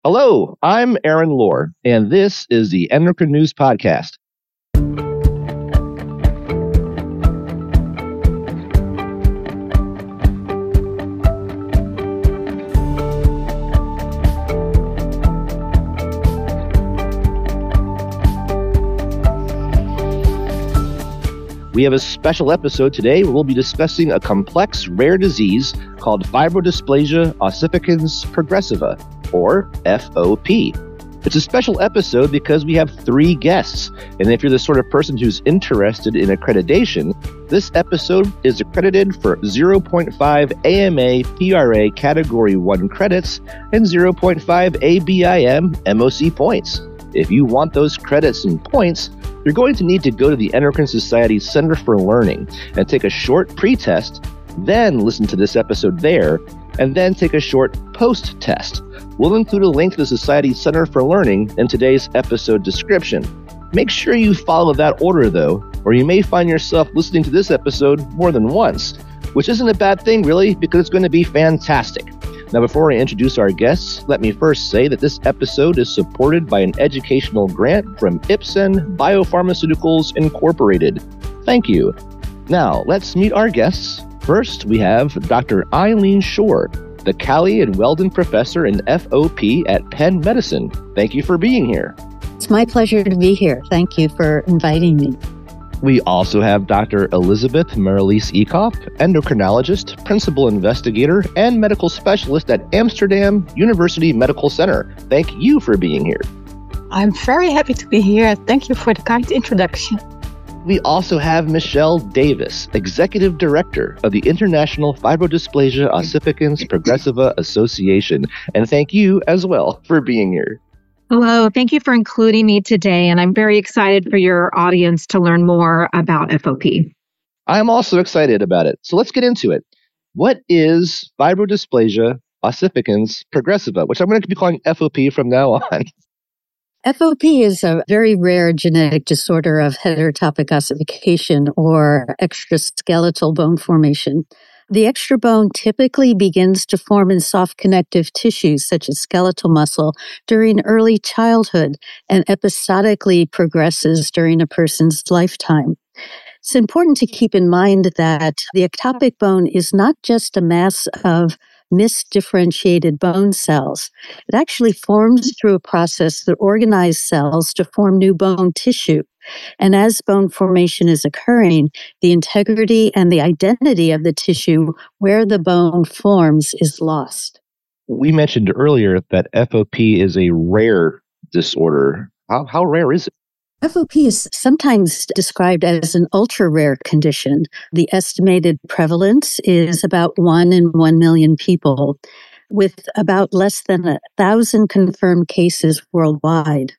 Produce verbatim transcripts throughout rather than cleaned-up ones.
Hello, I'm Aaron Lohr, and this is the Endocrine News Podcast. We have a special episode today where we'll be discussing a complex rare disease called fibrodysplasia ossificans progressiva, or F O P. It's a special episode because we have three guests, and if you're the sort of person who's interested in accreditation, this episode is accredited for zero point five A M A P R A Category one credits and zero point five A B I M M O C points. If you want those credits and points, you're going to need to go to the Endocrine Society Center for Learning and take a short pre-test, then listen to this episode there, and then take a short post-test. We'll include a link to the Society Center for Learning in today's episode description. Make sure you follow that order, though, or you may find yourself listening to this episode more than once, which isn't a bad thing, really, because it's going to be fantastic. Now, before I introduce our guests, let me first say that this episode is supported by an educational grant from Ipsen Biopharmaceuticals Incorporated. Thank you. Now, let's meet our guests. First, we have Doctor Eileen Shore, the Cally and Weldon Professor in F O P at Penn Medicine. Thank you for being here. It's my pleasure to be here. Thank you for inviting me. We also have Doctor Elizabeth Marlies Eekhoff, endocrinologist, principal investigator, and medical specialist at Amsterdam University Medical Center. Thank you for being here. I'm very happy to be here. Thank you for the kind introduction. We also have Michelle Davis, Executive Director of the International Fibrodysplasia Ossificans Progressiva Association. And thank you as well for being here. Hello, thank you for including me today, and I'm very excited for your audience to learn more about F O P. I'm also excited about it. So let's get into it. What is fibrodysplasia ossificans progressiva, which I'm going to be calling F O P from now on? F O P is a very rare genetic disorder of heterotopic ossification or extraskeletal bone formation. The extra bone typically begins to form in soft connective tissues such as skeletal muscle during early childhood and episodically progresses during a person's lifetime. It's important to keep in mind that the ectopic bone is not just a mass of misdifferentiated bone cells. It actually forms through a process that organizes cells to form new bone tissue. And as bone formation is occurring, the integrity and the identity of the tissue where the bone forms is lost. We mentioned earlier that F O P is a rare disorder. How, how rare is it? F O P is sometimes described as an ultra-rare condition. The estimated prevalence is about one in one million people, with about less than a thousand confirmed cases worldwide.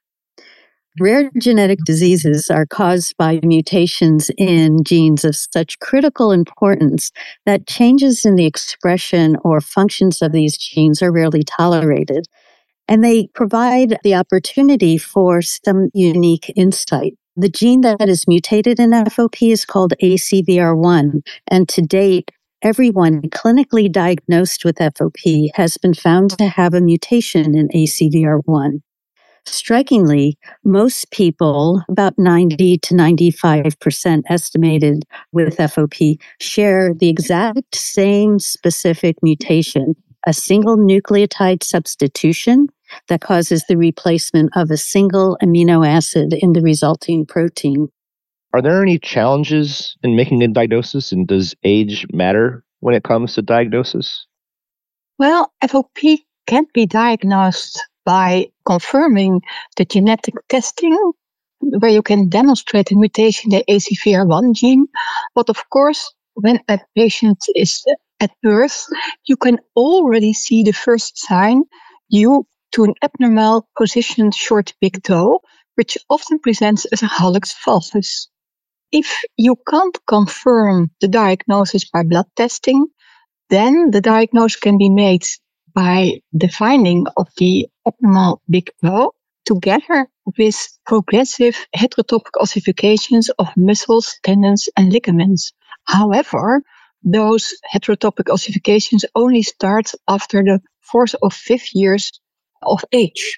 Rare genetic diseases are caused by mutations in genes of such critical importance that changes in the expression or functions of these genes are rarely tolerated. And they provide the opportunity for some unique insight. The gene that is mutated in F O P is called A C V R one, and to date, everyone clinically diagnosed with F O P has been found to have a mutation in A C V R one. Strikingly, most people, about ninety to ninety-five percent estimated with F O P, share the exact same specific mutation, a single nucleotide substitution that causes the replacement of a single amino acid in the resulting protein. Are there any challenges in making a diagnosis, and does age matter when it comes to diagnosis? Well, F O P can be diagnosed by confirming the genetic testing, where you can demonstrate a mutation in the A C V R one gene. But of course, when a patient is at birth, you can already see the first sign due to an abnormal positioned short big toe, which often presents as a hallux valgus. If you can't confirm the diagnosis by blood testing, then the diagnosis can be made by the finding of the abnormal big toe together with progressive heterotopic ossifications of muscles, tendons, and ligaments. However, those heterotopic ossifications only start after the fourth or fifth years of age.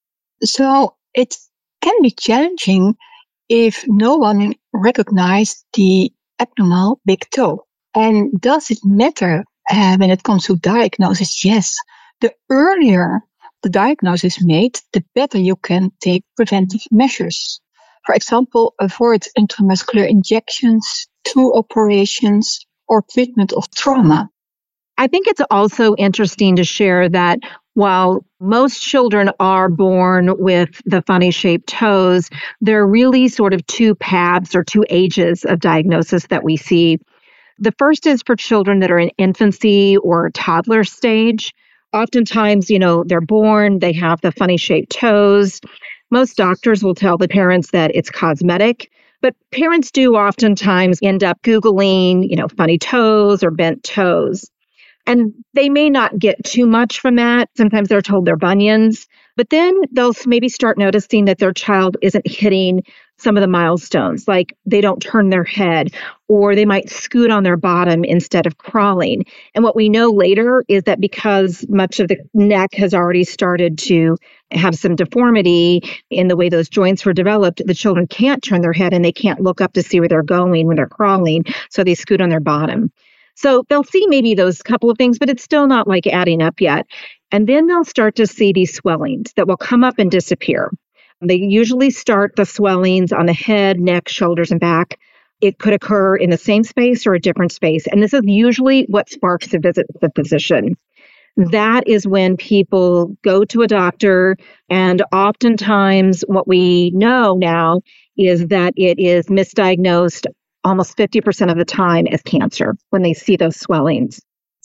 So it can be challenging if no one recognizes the abnormal big toe. And does it matter uh, when it comes to diagnosis? Yes. The earlier the diagnosis is made, the better you can take preventive measures. For example, avoid intramuscular injections, two operations, or treatment of trauma. I think it's also interesting to share that while most children are born with the funny shaped toes, there are really sort of two paths or two ages of diagnosis that we see. The first is for children that are in infancy or toddler stage. Oftentimes, you know, they're born, they have the funny shaped toes. Most doctors will tell the parents that it's cosmetic, but parents do oftentimes end up Googling, you know, funny toes or bent toes. And they may not get too much from that. Sometimes they're told they're bunions, but then they'll maybe start noticing that their child isn't hitting some of the milestones, like they don't turn their head, or they might scoot on their bottom instead of crawling. And what we know later is that because much of the neck has already started to have some deformity in the way those joints were developed, the children can't turn their head and they can't look up to see where they're going when they're crawling, so they scoot on their bottom. So they'll see maybe those couple of things, but it's still not like adding up yet. And then they'll start to see these swellings that will come up and disappear. They usually start the swellings on the head, neck, shoulders, and back. It could occur in the same space or a different space. And this is usually what sparks a visit with the physician. That is when people go to a doctor, and oftentimes what we know now is that it is misdiagnosed almost fifty percent of the time as cancer when they see those swellings.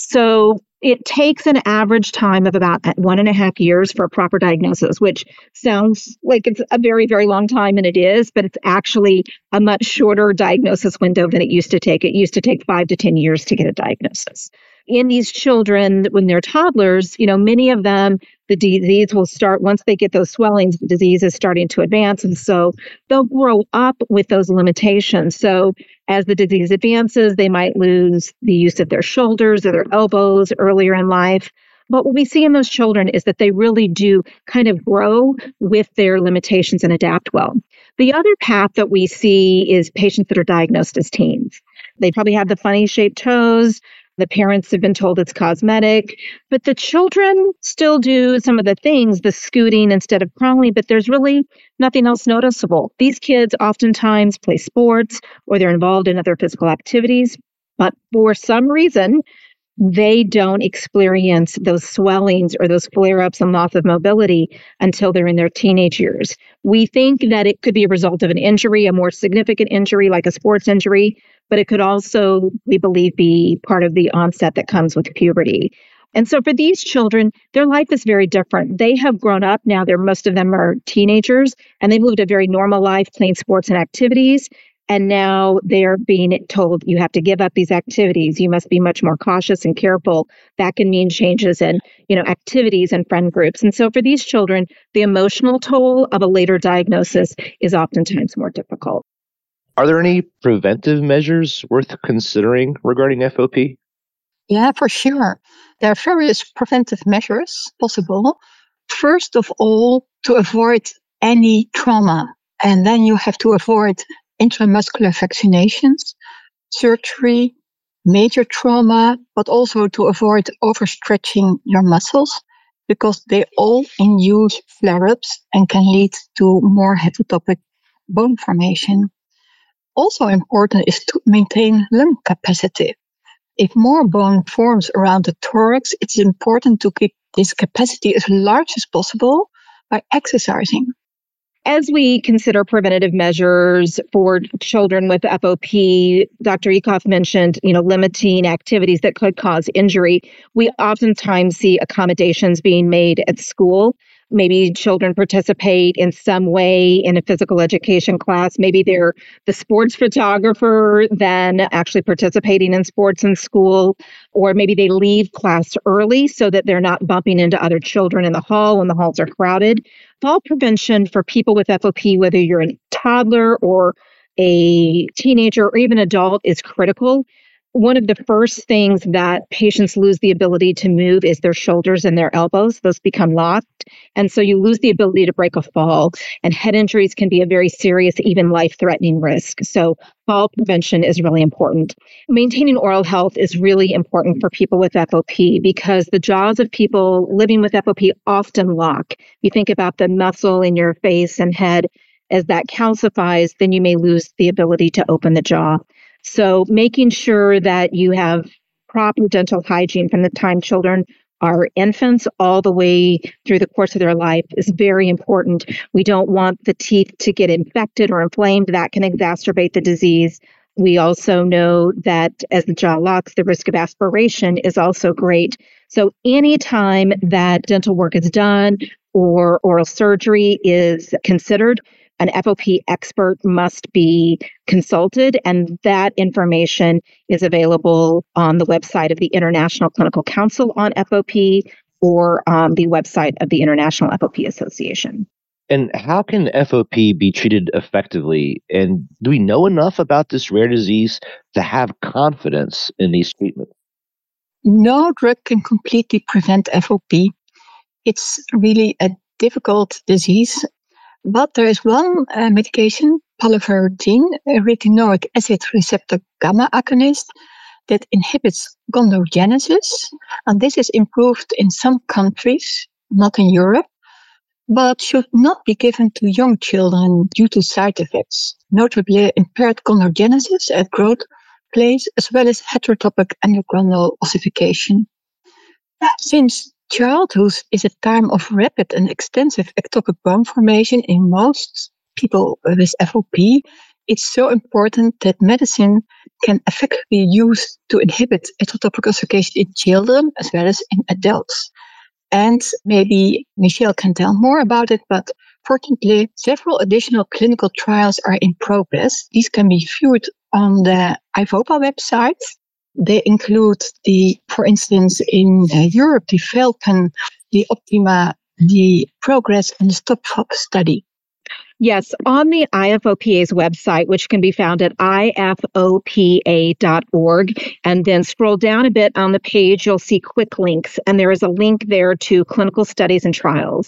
So it takes an average time of about one and a half years for a proper diagnosis, which sounds like it's a very, very long time, and it is, but it's actually a much shorter diagnosis window than it used to take. It used to take five to ten years to get a diagnosis. In these children, when they're toddlers, you know, many of them, the disease will start, once they get those swellings, the disease is starting to advance. And so they'll grow up with those limitations. So as the disease advances, they might lose the use of their shoulders or their elbows earlier in life. But what we see in those children is that they really do kind of grow with their limitations and adapt well. The other path that we see is patients that are diagnosed as teens. They probably have the funny shaped toes. The parents have been told it's cosmetic, but the children still do some of the things, the scooting instead of crawling, but there's really nothing else noticeable. These kids oftentimes play sports or they're involved in other physical activities, but for some reason, they don't experience those swellings or those flare-ups and loss of mobility until they're in their teenage years. We think that it could be a result of an injury, a more significant injury like a sports injury, but it could also, we believe, be part of the onset that comes with puberty. And so for these children, their life is very different. They have grown up now. They're, most of them are teenagers, and they've lived a very normal life playing sports and activities. And now they're being told you have to give up these activities. You must be much more cautious and careful. That can mean changes in, you know, activities and friend groups. And so for these children, the emotional toll of a later diagnosis is oftentimes more difficult. Are there any preventive measures worth considering regarding F O P? Yeah, for sure. There are various preventive measures possible. First of all, to avoid any trauma. And then you have to avoid intramuscular vaccinations, surgery, major trauma, but also to avoid overstretching your muscles, because they all induce flare-ups and can lead to more heterotopic bone formation. Also important is to maintain lung capacity. If more bone forms around the thorax, it's important to keep this capacity as large as possible by exercising. As we consider preventative measures for children with F O P, Doctor Eekhoff mentioned, you know, limiting activities that could cause injury. We oftentimes see accommodations being made at school. Maybe children participate in some way in a physical education class. Maybe they're the sports photographer then actually participating in sports in school, or maybe they leave class early so that they're not bumping into other children in the hall when the halls are crowded. Fall prevention for people with F O P, whether you're a toddler or a teenager or even adult, is critical. One of the first things that patients lose the ability to move is their shoulders and their elbows. Those become locked. And so you lose the ability to break a fall. And head injuries can be a very serious, even life-threatening risk. So fall prevention is really important. Maintaining oral health is really important for people with F O P because the jaws of people living with F O P often lock. You think about the muscle in your face and head. As that calcifies, then you may lose the ability to open the jaw. So making sure that you have proper dental hygiene from the time children are infants all the way through the course of their life is very important. We don't want the teeth to get infected or inflamed. That can exacerbate the disease. We also know that as the jaw locks, the risk of aspiration is also great. So anytime that dental work is done or oral surgery is considered, an F O P expert must be consulted, and that information is available on the website of the International Clinical Council on F O P or on the website of the International F O P Association. And how can F O P be treated effectively? And do we know enough about this rare disease to have confidence in these treatments? No drug can completely prevent F O P. It's really a difficult disease. But there is one uh, medication, palovarotene, a retinoic acid receptor gamma agonist, that inhibits goniogenesis. And this is improved in some countries, not in Europe, but should not be given to young children due to side effects, notably impaired goniogenesis at growth plates, as well as heterotopic endocrinal ossification. Since childhood is a time of rapid and extensive ectopic bone formation in most people with F O P, it's so important that medicine can effectively be used to inhibit heterotopic ossification in children as well as in adults. And maybe Michelle can tell more about it, but fortunately, several additional clinical trials are in progress. These can be viewed on the I V O P A website. They include the, for instance, in uh, Europe, the Falcon, the Optima, the Progress, and the STOP study. Yes, on the I F O P A's website, which can be found at I F O P A dot org, and then scroll down a bit on the page, you'll see quick links, and there is a link there to clinical studies and trials.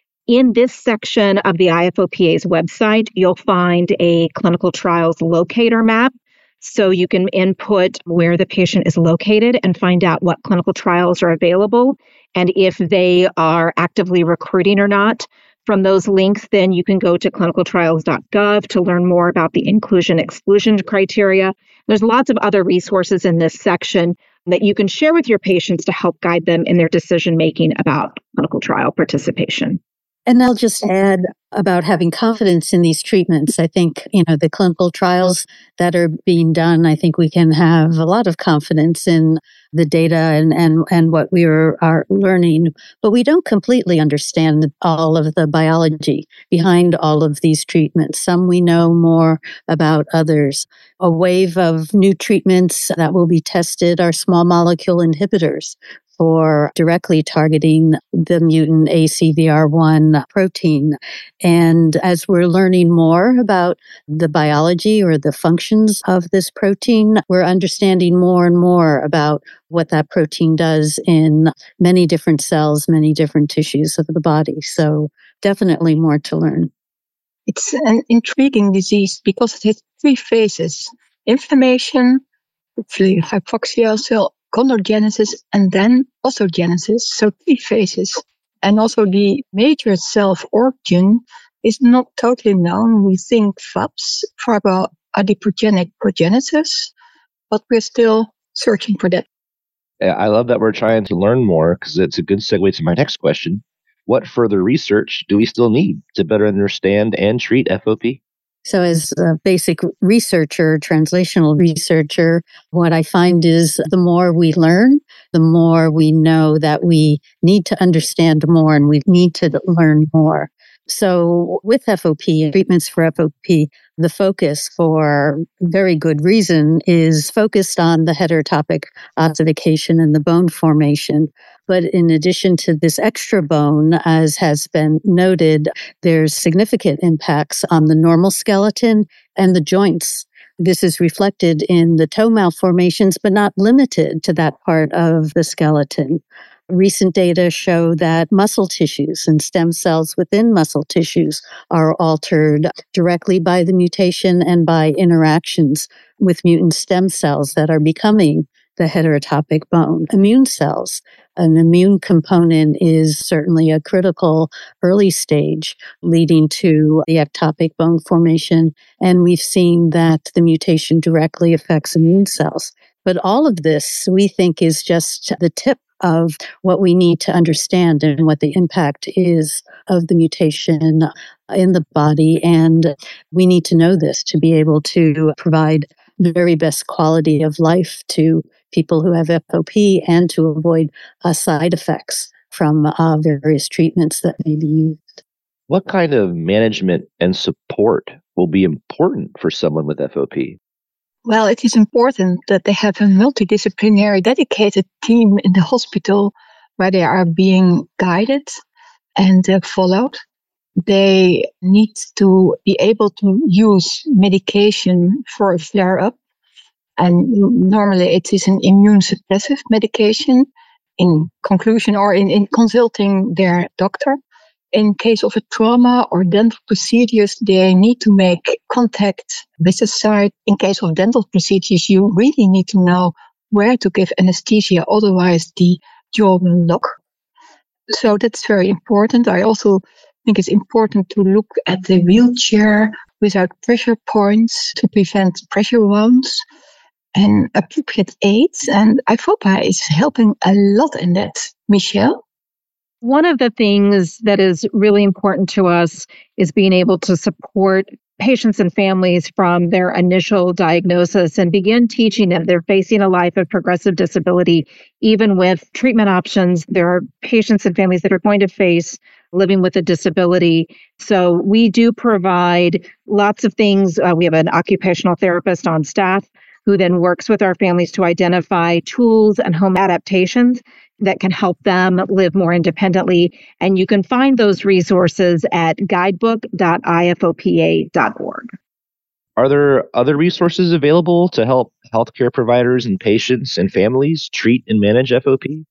In this section of the I F O P A's website, you'll find a clinical trials locator map. So you can input where the patient is located and find out what clinical trials are available and if they are actively recruiting or not. From those links, then you can go to clinical trials dot gov to learn more about the inclusion-exclusion criteria. There's lots of other resources in this section that you can share with your patients to help guide them in their decision-making about clinical trial participation. And I'll just add about having confidence in these treatments. I think, you know, the clinical trials that are being done, I think we can have a lot of confidence in the data and, and, and what we are, are learning, but we don't completely understand all of the biology behind all of these treatments. Some we know more about others. A wave of new treatments that will be tested are small molecule inhibitors for directly targeting the mutant A C V R one protein. And as we're learning more about the biology or the functions of this protein, we're understanding more and more about what that protein does in many different cells, many different tissues of the body. So definitely more to learn. It's an intriguing disease because it has three phases: inflammation, hypoxia, cell goniogenesis, and then ossogenesis, so three phases. And also the major self-origin is not totally known. We think F A P S, fibroadipogenic progenesis, but we're still searching for that. I love that we're trying to learn more because it's a good segue to my next question. What further research do we still need to better understand and treat F O P? So as a basic researcher, translational researcher, what I find is the more we learn, the more we know that we need to understand more and we need to learn more. So with F O P, treatments for F O P, the focus for very good reason is focused on the heterotopic ossification and the bone formation. But in addition to this extra bone, as has been noted, there's significant impacts on the normal skeleton and the joints. This is reflected in the toe malformations, but not limited to that part of the skeleton. Recent data show that muscle tissues and stem cells within muscle tissues are altered directly by the mutation and by interactions with mutant stem cells that are becoming the heterotopic bone. Immune cells, an immune component is certainly a critical early stage leading to the ectopic bone formation, and we've seen that the mutation directly affects immune cells. But all of this, we think, is just the tip of what we need to understand and what the impact is of the mutation in the body. And we need to know this to be able to provide the very best quality of life to people who have F O P and to avoid uh, side effects from uh, various treatments that may be used. What kind of management and support will be important for someone with F O P? Well, it is important that they have a multidisciplinary, dedicated team in the hospital where they are being guided and uh, followed. They need to be able to use medication for a flare-up. And normally it is an immune suppressive medication in conclusion or in, in consulting their doctor. In case of a trauma or dental procedures, they need to make contact with the site. In case of dental procedures, you really need to know where to give anesthesia, otherwise the jaw will lock. So that's very important. I also think it's important to look at the wheelchair without pressure points to prevent pressure wounds and appropriate aids. And I F O P A is helping a lot in that. Michelle? One of the things that is really important to us is being able to support patients and families from their initial diagnosis and begin teaching them. They're facing a life of progressive disability, even with treatment options. There are patients and families that are going to face living with a disability. So we do provide lots of things. Uh, we have an occupational therapist on staff who then works with our families to identify tools and home adaptations that can help them live more independently. And you can find those resources at guidebook dot I F O P A dot org. Are there other resources available to help healthcare providers and patients and families treat and manage F O P?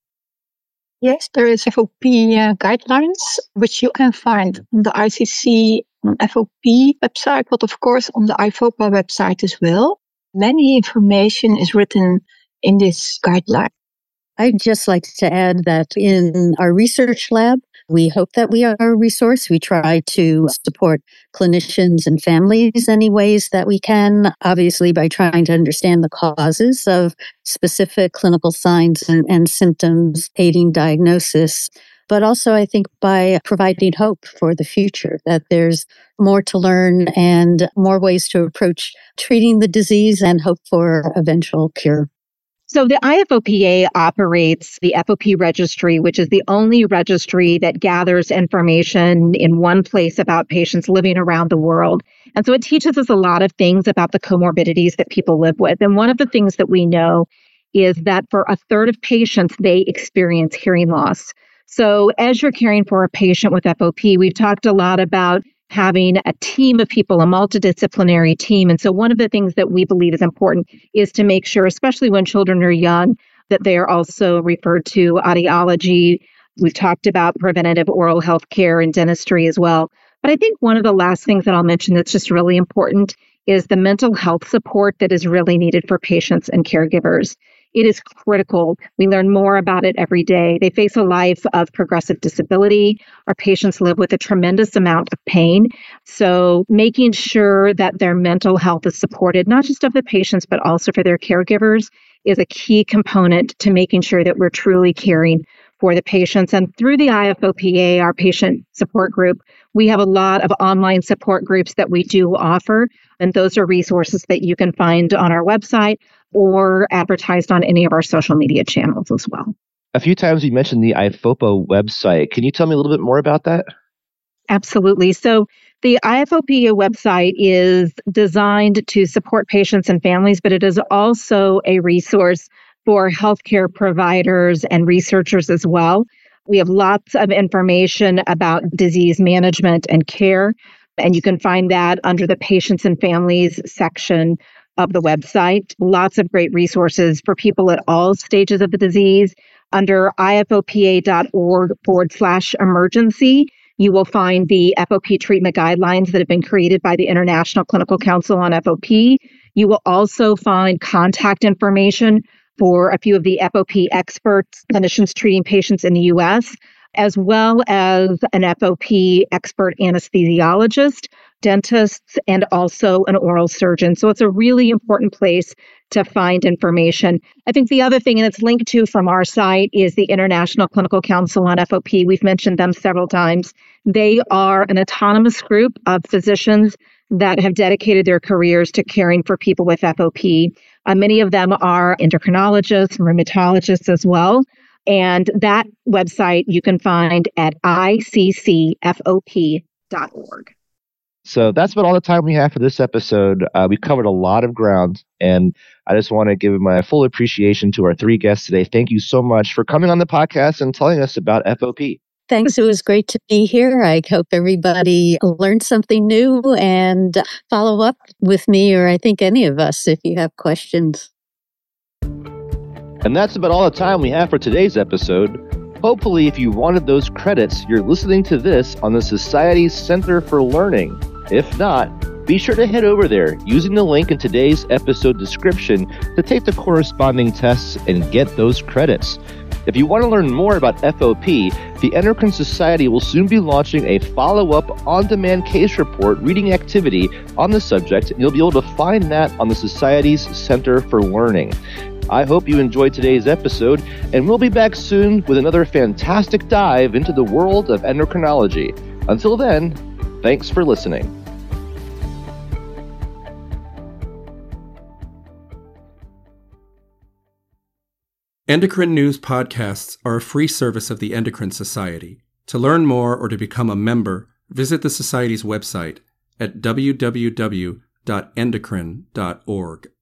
Yes, there is F O P uh, guidelines, which you can find on the I C C F O P website, but of course on the I F O P A website as well. Many information is written in this guideline. I'd just like to add that in our research lab, we hope that we are a resource. We try to support clinicians and families any ways that we can, obviously by trying to understand the causes of specific clinical signs and, and symptoms, aiding diagnosis. But also, I think by providing hope for the future, that there's more to learn and more ways to approach treating the disease and hope for eventual cure. So the I F O P A operates the F O P registry, which is the only registry that gathers information in one place about patients living around the world. And so it teaches us a lot of things about the comorbidities that people live with. And one of the things that we know is that for a third of patients, they experience hearing loss. So as you're caring for a patient with F O P, we've talked a lot about having a team of people, a multidisciplinary team. And so one of the things that we believe is important is to make sure, especially when children are young, that they are also referred to audiology. We've talked about preventative oral health care and dentistry as well. But I think one of the last things that I'll mention that's just really important is the mental health support that is really needed for patients and caregivers. It is critical. We learn more about it every day. They face a life of progressive disability. Our patients live with a tremendous amount of pain. So making sure that their mental health is supported, not just of the patients, but also for their caregivers, is a key component to making sure that we're truly caring for the patients. And through the I F O P A, our patient support group, we have a lot of online support groups that we do offer. And those are resources that you can find on our website or advertised on any of our social media channels as well. A few times you mentioned the I F O P A website. Can you tell me a little bit more about that? Absolutely. So the I F O P A website is designed to support patients and families, but it is also a resource for healthcare providers and researchers as well. We have lots of information about disease management and care, and you can find that under the patients and families section. of the website. Lots of great resources for people at all stages of the disease. Under ifopa.org forward slash emergency, you will find the F O P treatment guidelines that have been created by the International Clinical Council on F O P. You will also find contact information for a few of the F O P experts, clinicians treating patients in the U S, as well as an F O P expert anesthesiologist, dentists, and also an oral surgeon. So it's a really important place to find information. I think the other thing, and it's linked to from our site, is the International Clinical Council on F O P. We've mentioned them several times. They are an autonomous group of physicians that have dedicated their careers to caring for people with F O P. Uh, many of them are endocrinologists, rheumatologists as well. And that website you can find at I C C F O P dot org. So that's about all the time we have for this episode. Uh, we've covered a lot of ground, and I just want to give my full appreciation to our three guests today. Thank you so much for coming on the podcast and telling us about F O P. Thanks. It was great to be here. I hope everybody learned something new and follow up with me, or I think any of us, if you have questions. And that's about all the time we have for today's episode. Hopefully, if you wanted those credits, you're listening to this on the Society's Center for Learning. If not, be sure to head over there using the link in today's episode description to take the corresponding tests and get those credits. If you want to learn more about F O P, the Endocrine Society will soon be launching a follow-up on-demand case report reading activity on the subject, and you'll be able to find that on the Society's Center for Learning. I hope you enjoyed today's episode, and we'll be back soon with another fantastic dive into the world of endocrinology. Until then, thanks for listening. Endocrine News podcasts are a free service of the Endocrine Society. To learn more or to become a member, visit the Society's website at w w w dot endocrine dot org.